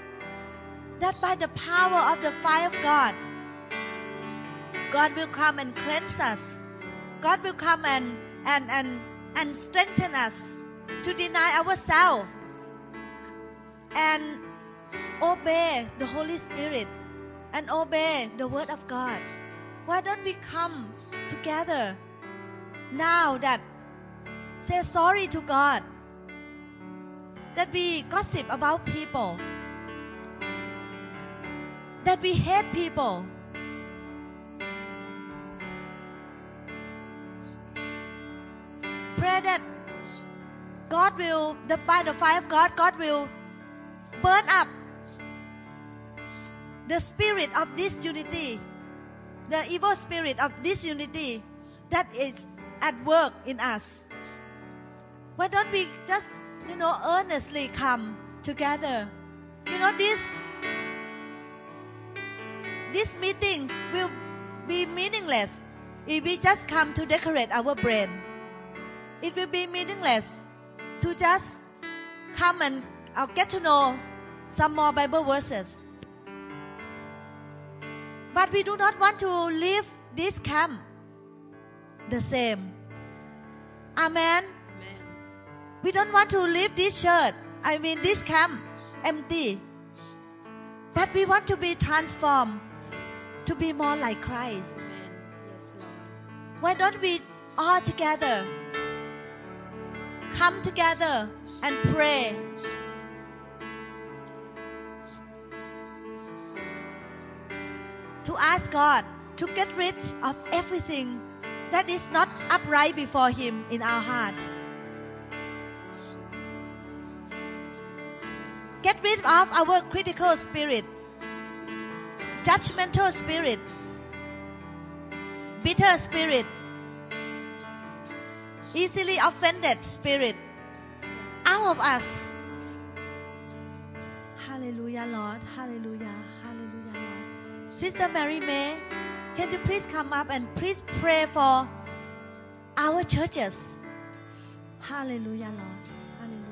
that by the power of the fire of God, God will come and cleanse us. God will come and strengthen us to deny ourselves and obey the Holy Spirit and obey the Word of God. Why don't we come together now that say sorry to God, that we gossip about people, that we hate people, pray that God will, by the fire of God, God will burn up the spirit of disunity, the evil spirit of disunity that is at work in us. Why don't we just, earnestly come together? This meeting will be meaningless if we just come to decorate our brain. It will be meaningless to just come and get to know some more Bible verses. But we do not want to leave this camp the same. Amen. We don't want to leave this this camp empty. But we want to be transformed to be more like Christ. Amen. Yes, Lord. Why don't we all together come together and pray? To ask God to get rid of everything that is not upright before Him in our hearts. Get rid of our critical spirit, judgmental spirit, bitter spirit, easily offended spirit out of us. Hallelujah, Lord. Hallelujah. Hallelujah, Lord. Sister Mary May, can you please come up and please pray for our churches? Hallelujah, Lord. Hallelujah.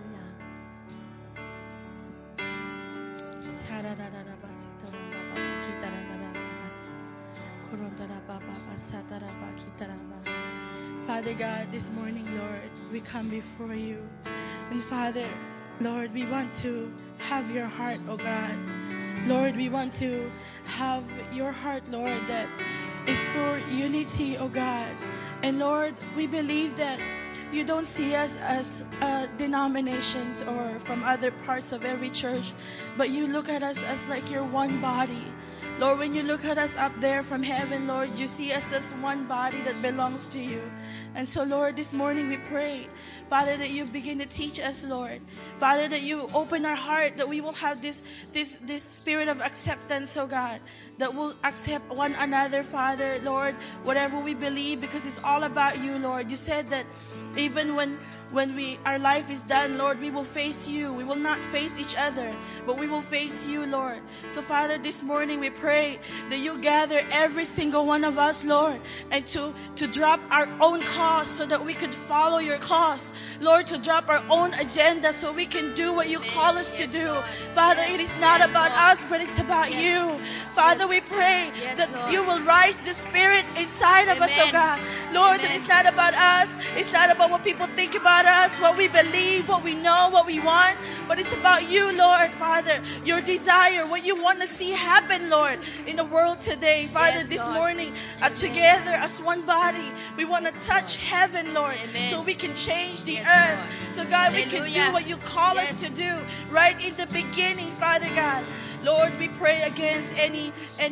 Father God, this morning, Lord, we come before you. And Father, Lord, we want to have your heart, oh God. Lord, we want to have your heart, Lord, that is for unity, oh God. And Lord, we believe that you don't see us as denominations or from other parts of every church, but you look at us as like your one body. Lord, when you look at us up there from heaven, Lord, you see us as one body that belongs to you. And so, Lord, this morning we pray, Father, that you begin to teach us, Lord. Father, that you open our heart, that we will have this spirit of acceptance, oh God, that we'll accept one another, Father, Lord, whatever we believe, because it's all about you, Lord. You said that even when our life is done, Lord, we will face you. We will not face each other, but we will face you, Lord. So, Father, this morning we pray that you gather every single one of us, Lord, and to drop our own cause so that we could follow your cause. Lord, to drop our own agenda so we can do what you call us to do. Father, it is not about us, but it's about you. Father, we pray that you will rise the Spirit inside of us, oh God. Lord, that it's not about us. It's not about what people think about us, what we believe, what we know, what we want, but it's about you, Lord, Father, your desire, what you want to see happen, Lord, in the world today. Father, this morning, together as one body, we want to touch heaven, Lord, so we can change the earth. So, God, we can do what you call us to do right in the beginning, Father God. Lord, we pray against any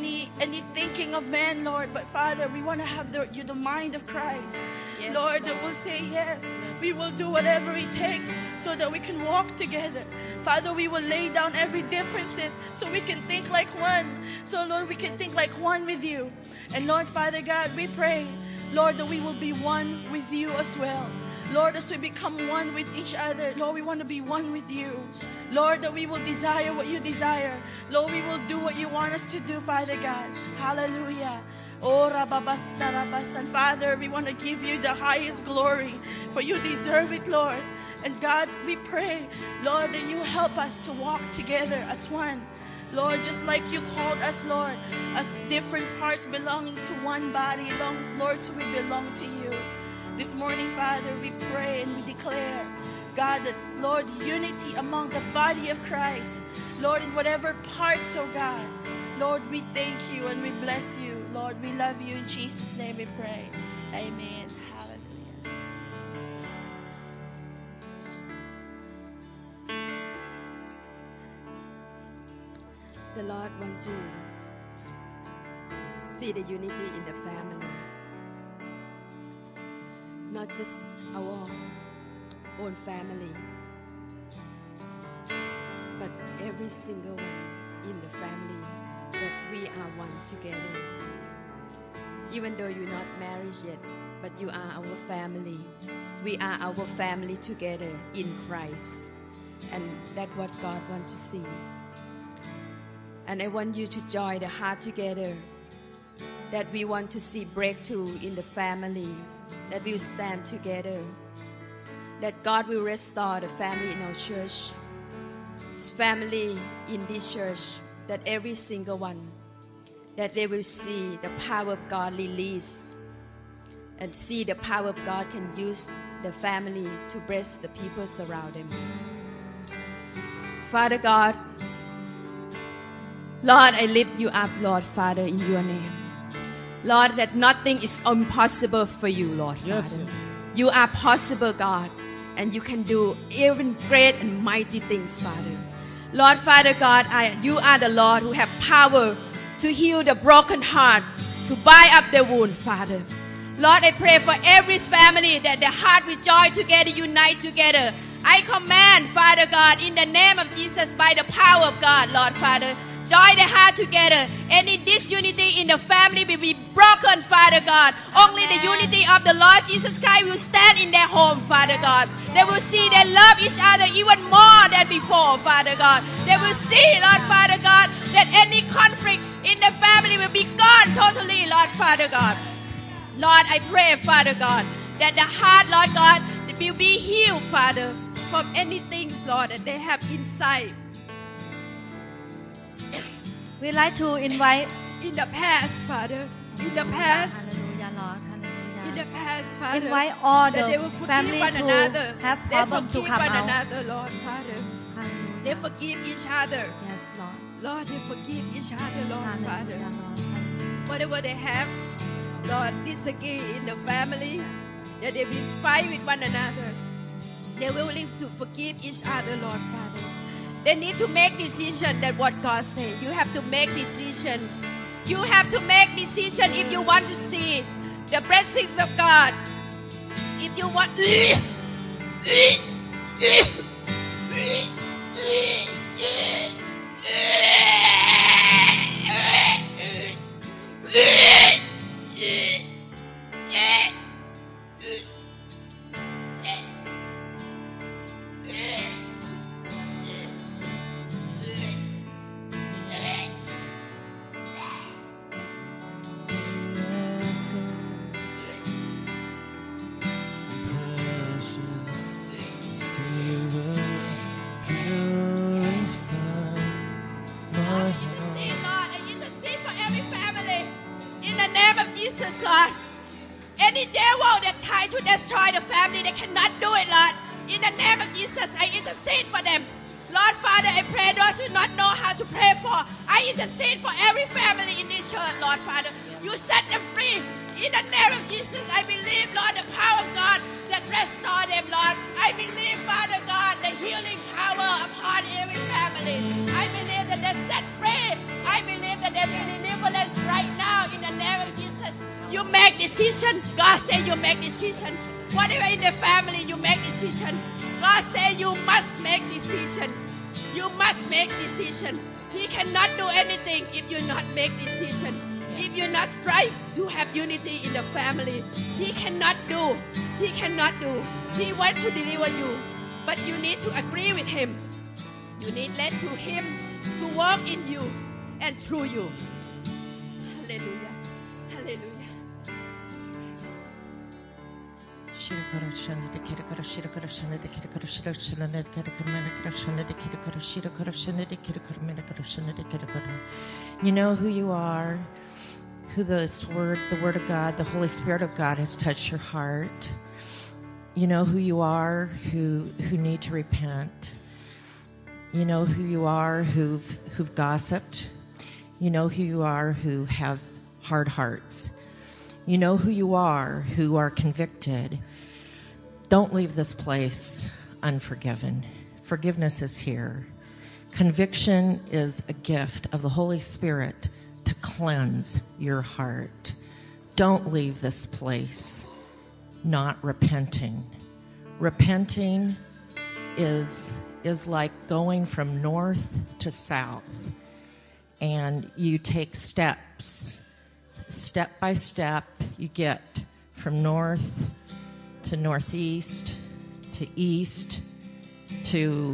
thinking of man, Lord. But Father, we want to have the mind of Christ. Yes, Lord, that will say yes. We will do whatever it takes so that we can walk together. Father, we will lay down every differences so we can think like one. So Lord, we can think like one with you. And Lord, Father God, we pray, Lord, that we will be one with you as well. Lord, as we become one with each other, Lord, we want to be one with you. Lord, that we will desire what you desire. Lord, we will do what you want us to do, Father God. Hallelujah. Oh, Rababas, and Father, we want to give you the highest glory, for you deserve it, Lord. And God, we pray, Lord, that you help us to walk together as one. Lord, just like you called us, Lord, as different parts belonging to one body, Lord, so we belong to you. This morning, Father, we pray and we declare, God, that, Lord, unity among the body of Christ. Lord, in whatever parts, oh God. Lord, we thank you and we bless you. Lord, we love you. In Jesus' name we pray. Amen. Hallelujah. The Lord wants to see the unity in the family. Not just our own family, but every single one in the family, that we are one together. Even though you're not married yet, but you are our family. We are our family together in Christ. And that's what God wants to see. And I want you to join the heart together, that we want to see breakthrough in the family, that we will stand together, that God will restore the family in our church, family in this church, that every single one, that they will see the power of God release and see the power of God can use the family to bless the people around them. Father God, Lord, I lift you up, Lord Father, in your name. Lord, that nothing is impossible for you, Lord Father. You are possible, God, and you can do even great and mighty things, Father. Lord Father God, you are the Lord who have power to heal the broken heart, to bind up the wound, Father. Lord, I pray for every family that their heart will join together, unite together. I command, Father God, in the name of Jesus, by the power of God, Lord Father, join the heart together. Any disunity in the family will be broken, Father God. Only the unity of the Lord Jesus Christ will stand in their home, Father God. They will see they love each other even more than before, Father God. They will see, Lord Father God, that any conflict in the family will be gone totally, Lord Father God. Lord, I pray, Father God, that the heart, Lord God, will be healed, Father, from anything, Lord, that they have inside. We'd like to invite In the past, Father, in the past, Hallelujah, Lord. Hallelujah. in the past, Father, Invite all that they the will forgive family one to another. have They problem to forgive come one out. another, Lord, Father. They Hallelujah. forgive each other. Yes, Lord. Lord, they forgive each other, Lord, Hallelujah, Father. Lord. Hallelujah. Whatever they have, Lord, disagree in the family, that they will fight with one another. They will live to forgive each other, Lord, Father. They need to make decision that what God said. You have to make decision. You have to make decision if you want to see the blessings of God. If you want... Jesus, Lord. Any devil that tries to destroy the family, they cannot do it, Lord. In the name of Jesus, I intercede for them. Lord Father, I pray those who not know how to pray for. I intercede for every family in this church, Lord Father. You set them free. In the name of Jesus, I believe, Lord, the power of God that restore them, Lord. I believe, Father God, the healing power upon every family. I believe that they're set free. I believe that there will be deliverance right now in the name of Jesus. You make decision. God said you make decision. Whatever in the family, you make decision. God said you must make decision. You must make decision. He cannot do anything if you not make decision. If you not strive to have unity in the family, He cannot do. He cannot do. He wants to deliver you, but you need to agree with Him. You need let to Him to work in you and through you. Hallelujah. Hallelujah. You know who you are, who the Word of God, the Holy Spirit of God has touched your heart. You know who you are, who need to repent. You know who you are, who've gossiped. You know who you are, who have hard hearts. You know who you are, who are convicted. Don't leave this place unforgiven. Forgiveness is here. Conviction is a gift of the Holy Spirit to cleanse your heart. Don't leave this place not repenting. Repenting is like going from north to south. And you take steps. Step by step, you get from north to northeast to east to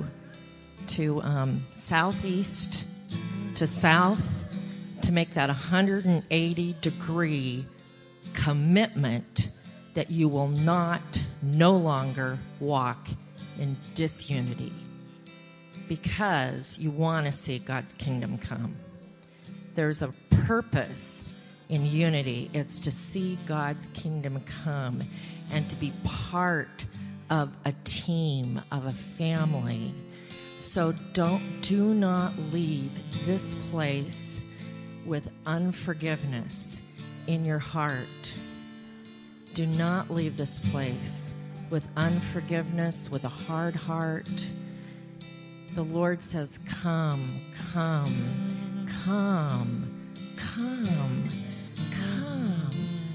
southeast to south to make that 180-degree commitment that you will no longer walk in disunity because you want to see God's kingdom come. There's a purpose in unity. It's to see God's kingdom come and to be part of a team, of a family. So do not leave this place with unforgiveness in your heart. Do not leave this place with unforgiveness, with a hard heart. The Lord says, come, come, come, come, come,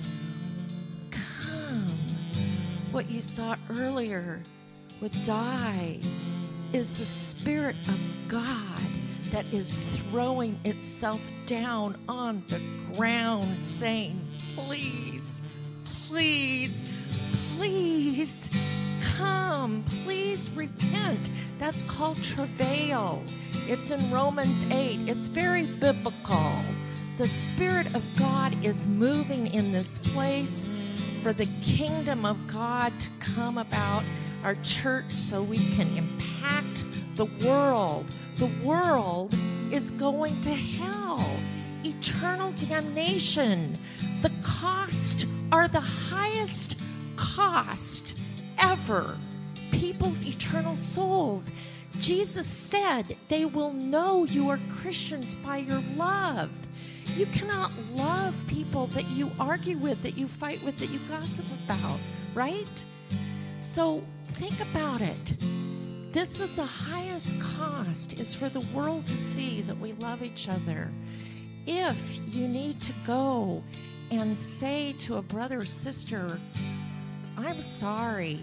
come. What you saw earlier with Di is the Spirit of God that is throwing itself down on the ground saying, please, please, please come. Please repent. That's called travail. It's in Romans 8. It's very biblical. The Spirit of God is moving in this place for the kingdom of God to come about our church so we can impact the world. The world is going to hell. Eternal damnation. The cost are the highest cost ever. People's eternal souls. Jesus said they will know you are Christians by your love. You cannot love people that you argue with, that you fight with, that you gossip about, right? So think about it. This is the highest cost, is for the world to see that we love each other. If you need to go and say to a brother or sister, I'm sorry,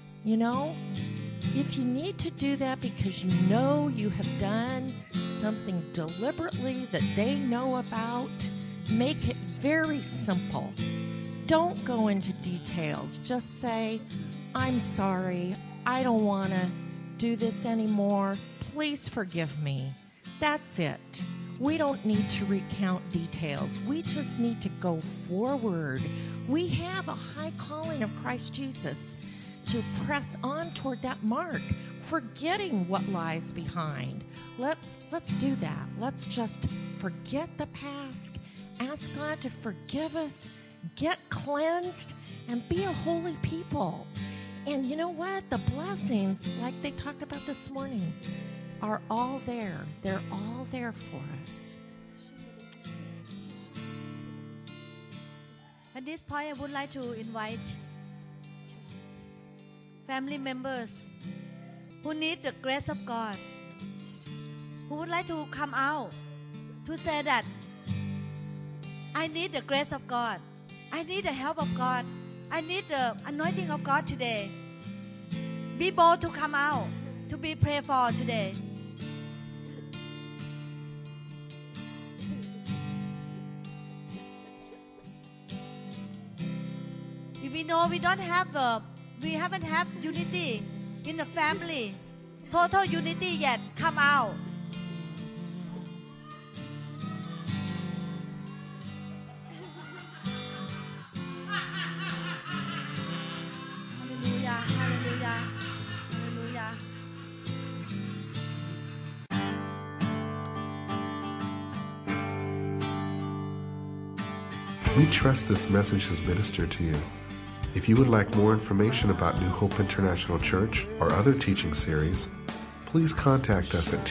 if you need to do that because you know you have done something deliberately that they know about, make it very simple. Don't go into details. Just say, I'm sorry, I don't want to do this anymore. Please forgive me. That's it. We don't need to recount details. We just need to go forward. We have a high calling of Christ Jesus to press on toward that mark, forgetting what lies behind. Let's do that. Let's just forget the past, ask God to forgive us, get cleansed, and be a holy people. And you know what? The blessings, like they talked about this morning, are all there. They're all there for us. At this point, I would like to invite family members who need the grace of God, who would like to come out to say that I need the grace of God. I need the help of God. I need the anointing of God today. Be bold to come out, to be prayed for today. If we know we haven't had unity in the family, total unity yet, come out. Hallelujah. Hallelujah. Hallelujah. We trust this message has ministered to you. If you would like more information about New Hope International Church or other teaching series, please contact us at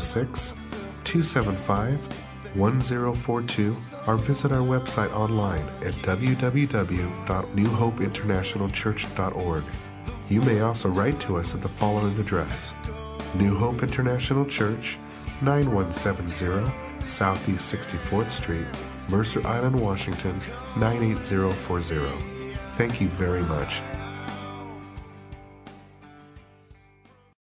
206-275-1042 or visit our website online at www.newhopeinternationalchurch.org. You may also write to us at the following address: New Hope International Church, 9170 Southeast 64th Street, Mercer Island, Washington, 98040. Thank you very much.